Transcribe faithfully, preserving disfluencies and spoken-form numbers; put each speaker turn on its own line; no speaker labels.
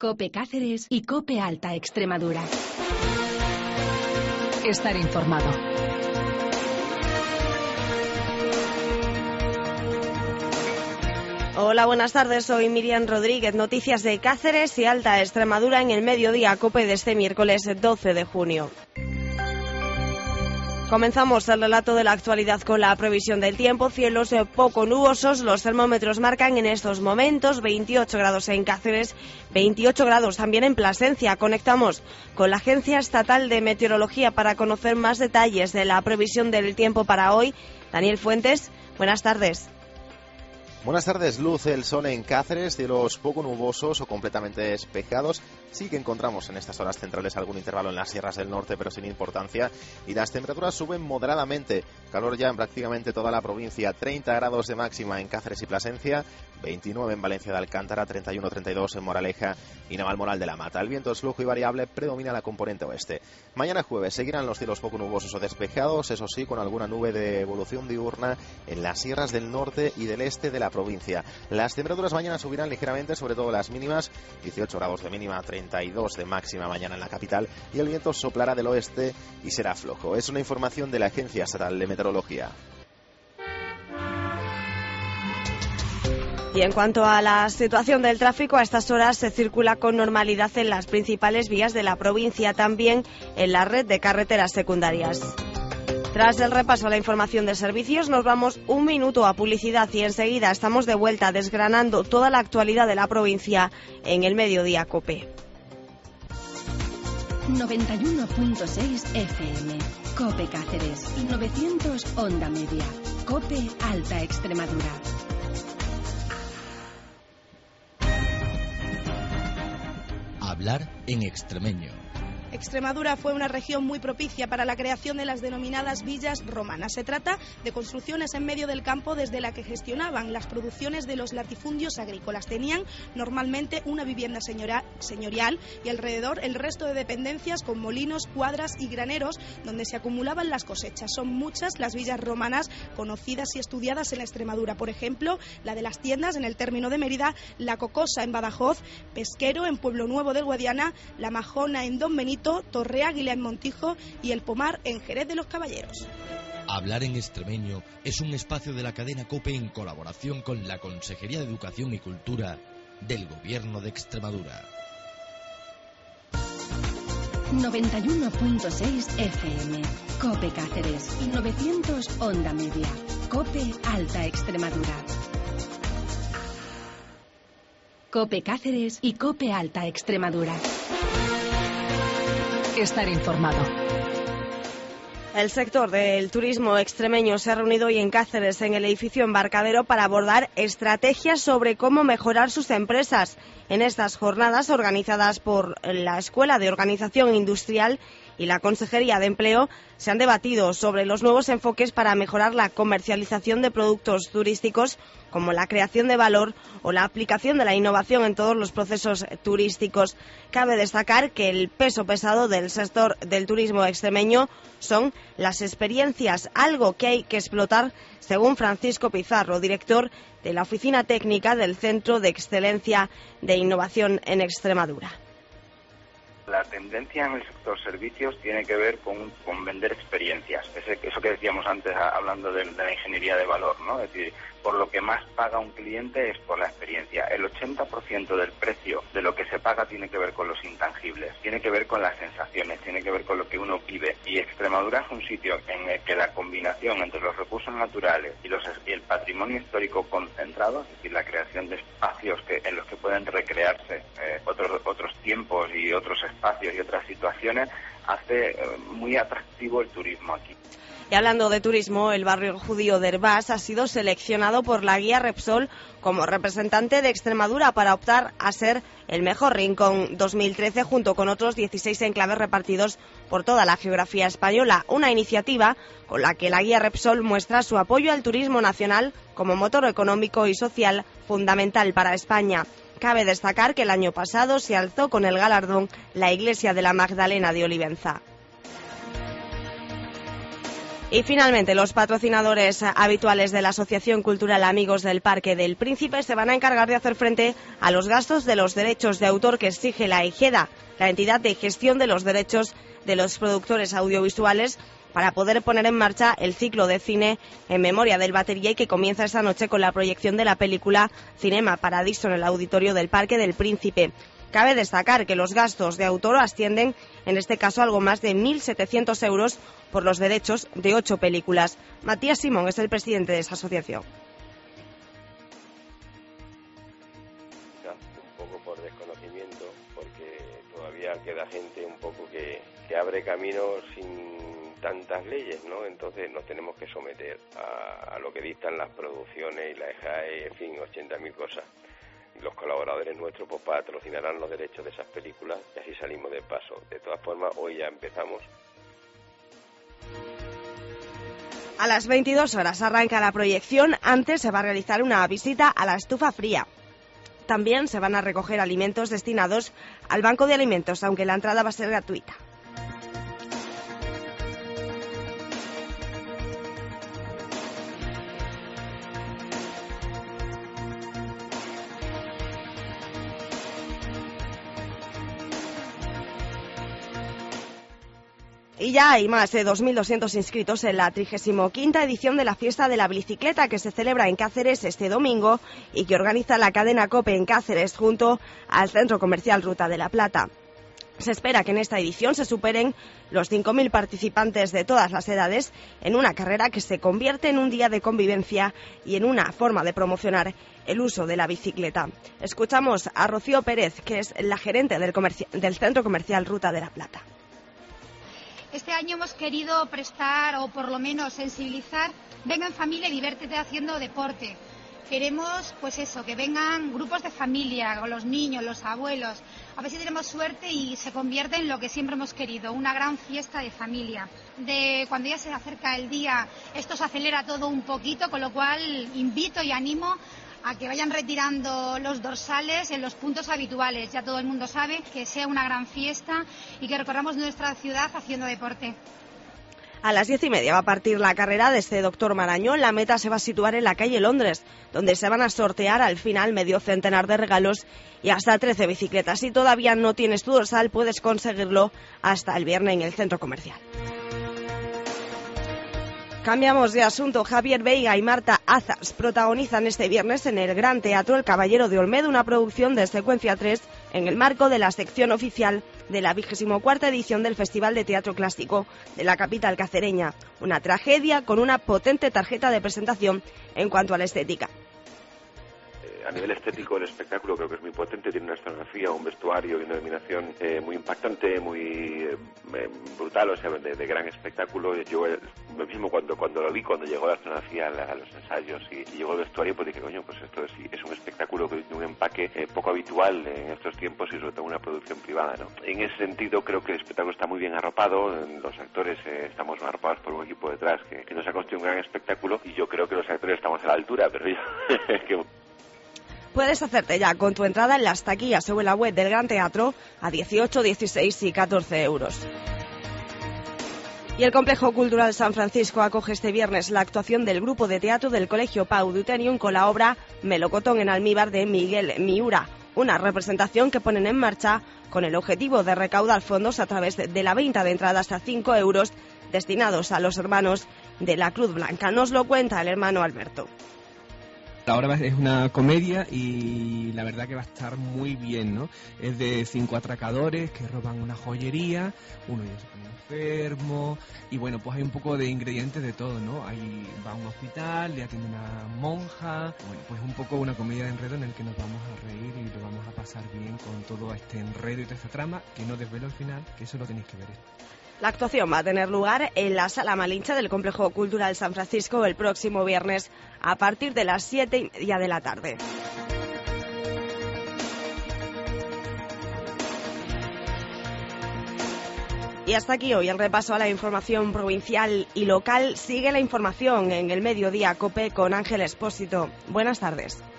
COPE Cáceres y COPE Alta Extremadura. Estar informado.
Hola, buenas tardes. Soy Miriam Rodríguez. Noticias de Cáceres y Alta Extremadura en el mediodía COPE de este miércoles doce de junio. Comenzamos el relato de la actualidad con la previsión del tiempo. Cielos poco nubosos. Los termómetros marcan en estos momentos veintiocho grados en Cáceres, veintiocho grados también en Plasencia. Conectamos con la Agencia Estatal de Meteorología para conocer más detalles de la previsión del tiempo para hoy. Daniel Fuentes, buenas tardes.
Buenas tardes. Luce el sol en Cáceres, cielos poco nubosos o completamente despejados. Sí que encontramos en estas horas centrales algún intervalo en las sierras del norte, pero sin importancia. Y las temperaturas suben moderadamente. Calor ya en prácticamente toda la provincia. treinta grados de máxima en Cáceres y Plasencia, veintinueve en Valencia de Alcántara, treinta y uno treinta y dos en Moraleja y Navalmoral de la Mata. El viento es flujo y variable, predomina la componente oeste. Mañana jueves seguirán los cielos poco nubosos o despejados, eso sí, con alguna nube de evolución diurna en las sierras del norte y del este de la provincia. Las temperaturas mañana subirán ligeramente, sobre todo las mínimas, dieciocho grados de mínima, treinta y dos de máxima mañana en la capital, y el viento soplará del oeste y será flojo. Es una información de la Agencia Estatal de Meteorología.
Y en cuanto a la situación del tráfico, a estas horas se circula con normalidad en las principales vías de la provincia, también en la red de carreteras secundarias. Tras el repaso a la información de servicios, nos vamos un minuto a publicidad y enseguida estamos de vuelta desgranando toda la actualidad de la provincia en el Mediodía COPE.
noventa y uno punto seis F M, COPE Cáceres y novecientos Onda Media, COPE Alta Extremadura.
Hablar en extremeño.
Extremadura fue una región muy propicia para la creación de las denominadas villas romanas. Se trata de construcciones en medio del campo desde la que gestionaban las producciones de los latifundios agrícolas. Tenían normalmente una vivienda señora, señorial y alrededor el resto de dependencias con molinos, cuadras y graneros donde se acumulaban las cosechas. Son muchas las villas romanas conocidas y estudiadas en la Extremadura. Por ejemplo, la de las Tiendas en el término de Mérida, la Cocosa en Badajoz, Pesquero en Pueblo Nuevo del Guadiana, la Majona en Don Benito, Torre Águila en Montijo y El Pomar en Jerez de los Caballeros.
Hablar en extremeño es un espacio de la cadena COPE en colaboración con la Consejería de Educación y Cultura del Gobierno de Extremadura.
noventa y uno punto seis F M, COPE Cáceres y novecientos Onda Media, COPE Alta Extremadura. COPE Cáceres y COPE Alta Extremadura. Estar informado.
El sector del turismo extremeño se ha reunido hoy en Cáceres, en el edificio Embarcadero, para abordar estrategias sobre cómo mejorar sus empresas. En estas jornadas, organizadas por la Escuela de Organización Industrial y la Consejería de Empleo, se han debatido sobre los nuevos enfoques para mejorar la comercialización de productos turísticos, como la creación de valor o la aplicación de la innovación en todos los procesos turísticos. Cabe destacar que el peso pesado del sector del turismo extremeño son las experiencias, algo que hay que explotar, según Francisco Pizarro, director de la Oficina Técnica del Centro de Excelencia de Innovación en Extremadura.
La tendencia en el sector servicios tiene que ver con, con vender experiencias, Ese, eso que decíamos antes hablando de, de la ingeniería de valor, ¿no? Es decir, por lo que más paga un cliente es por la experiencia. El ochenta por ciento del precio de lo que se paga tiene que ver con los intangibles, tiene que ver con las sensaciones, tiene que ver con lo que uno vive. Y Extremadura es un sitio en el que la combinación entre los recursos naturales y, los, y el patrimonio histórico concentrado, es decir, la creación de espacios que, en los que pueden recrearse eh, otros, otros tiempos y otros espacios y otras situaciones, hace eh, muy atractivo el turismo aquí.
Y hablando de turismo, el barrio judío de Herbás ha sido seleccionado por la guía Repsol como representante de Extremadura para optar a ser el mejor rincón dos mil trece, junto con otros dieciséis enclaves repartidos por toda la geografía española. Una iniciativa con la que la guía Repsol muestra su apoyo al turismo nacional como motor económico y social fundamental para España. Cabe destacar que el año pasado se alzó con el galardón la Iglesia de la Magdalena de Olivenza. Y finalmente, los patrocinadores habituales de la Asociación Cultural Amigos del Parque del Príncipe se van a encargar de hacer frente a los gastos de los derechos de autor que exige la EGEDA, la entidad de gestión de los derechos de los productores audiovisuales, para poder poner en marcha el ciclo de cine en memoria del batería y que comienza esta noche con la proyección de la película Cinema Paradiso en el auditorio del Parque del Príncipe. Cabe destacar que los gastos de autor ascienden, en este caso, a algo más de mil setecientos euros por los derechos de ocho películas. Matías Simón es el presidente de esa asociación.
Un poco por desconocimiento, porque todavía queda gente un poco que, que abre caminos sin tantas leyes, ¿no? Entonces nos tenemos que someter a, a lo que dictan las producciones y la E G A E, en fin, ochenta mil cosas. Los colaboradores nuestros pues patrocinarán los derechos de esas películas y así salimos de paso. De todas formas, hoy ya empezamos.
A las veintidós horas arranca la proyección. Antes se va a realizar una visita a la estufa fría. También se van a recoger alimentos destinados al banco de alimentos, aunque la entrada va a ser gratuita. Y ya hay más de dos mil doscientos inscritos en la trigésima quinta edición de la Fiesta de la Bicicleta, que se celebra en Cáceres este domingo y que organiza la cadena COPE en Cáceres junto al Centro Comercial Ruta de la Plata. Se espera que en esta edición se superen los cinco mil participantes de todas las edades en una carrera que se convierte en un día de convivencia y en una forma de promocionar el uso de la bicicleta. Escuchamos a Rocío Pérez, que es la gerente del, comerci- del Centro Comercial Ruta de la Plata.
Este año hemos querido prestar, o por lo menos sensibilizar, venga en familia y diviértete haciendo deporte. Queremos, pues eso, que vengan grupos de familia, con los niños, los abuelos. A ver si tenemos suerte y se convierte en lo que siempre hemos querido, una gran fiesta de familia. De cuando ya se acerca el día, esto se acelera todo un poquito, con lo cual invito y animo a que vayan retirando los dorsales en los puntos habituales. Ya todo el mundo sabe que sea una gran fiesta y que recorramos nuestra ciudad haciendo deporte.
A las diez y media va a partir la carrera desde Doctor Marañón. La meta se va a situar en la calle Londres, donde se van a sortear al final medio centenar de regalos y hasta trece bicicletas. Si todavía no tienes tu dorsal, puedes conseguirlo hasta el viernes en el centro comercial. Cambiamos de asunto. Javier Veiga y Marta Azas protagonizan este viernes en el Gran Teatro El Caballero de Olmedo una producción de Secuencia tres en el marco de la sección oficial de la vigésima cuarta edición del Festival de Teatro Clásico de la capital cacereña. Una tragedia con una potente tarjeta de presentación en cuanto a la estética.
A nivel estético, el espectáculo creo que es muy potente, tiene una escenografía, un vestuario y una iluminación eh, muy impactante, muy eh, brutal, o sea, de, de gran espectáculo. Yo eh, mismo cuando cuando lo vi, cuando llegó la escenografía a, la, a los ensayos y, y llegó el vestuario, pues dije, coño, pues esto es, es un espectáculo de un empaque eh, poco habitual en estos tiempos y sobre todo una producción privada, ¿no? En ese sentido, creo que el espectáculo está muy bien arropado, los actores eh, estamos arropados por un equipo detrás que, que nos ha construido un gran espectáculo y yo creo que los actores estamos a la altura, pero yo... que
Puedes hacerte ya con tu entrada en las taquillas o en la web del Gran Teatro a dieciocho, dieciséis y catorce euros. Y el Complejo Cultural San Francisco acoge este viernes la actuación del grupo de teatro del Colegio Pau Deuterium con la obra Melocotón en almíbar de Miguel Miura, una representación que ponen en marcha con el objetivo de recaudar fondos a través de la venta de entradas a cinco euros destinados a los hermanos de la Cruz Blanca. Nos lo cuenta el hermano Alberto.
La obra es una comedia y la verdad que va a estar muy bien, ¿no? Es de cinco atracadores que roban una joyería, uno ya se pone enfermo y bueno, pues hay un poco de ingredientes de todo, ¿no? Ahí va a un hospital, le atiende una monja, bueno, pues un poco una comedia de enredo en el que nos vamos a reír y lo vamos a pasar bien con todo este enredo y toda esta trama, que no desvelo al final, que eso lo tenéis que ver.
La actuación va a tener lugar en la Sala Malinche del Complejo Cultural San Francisco el próximo viernes a partir de las siete y media de la tarde. Y hasta aquí hoy el repaso a la información provincial y local. Sigue la información en el Mediodía COPE con Ángel Expósito. Buenas tardes.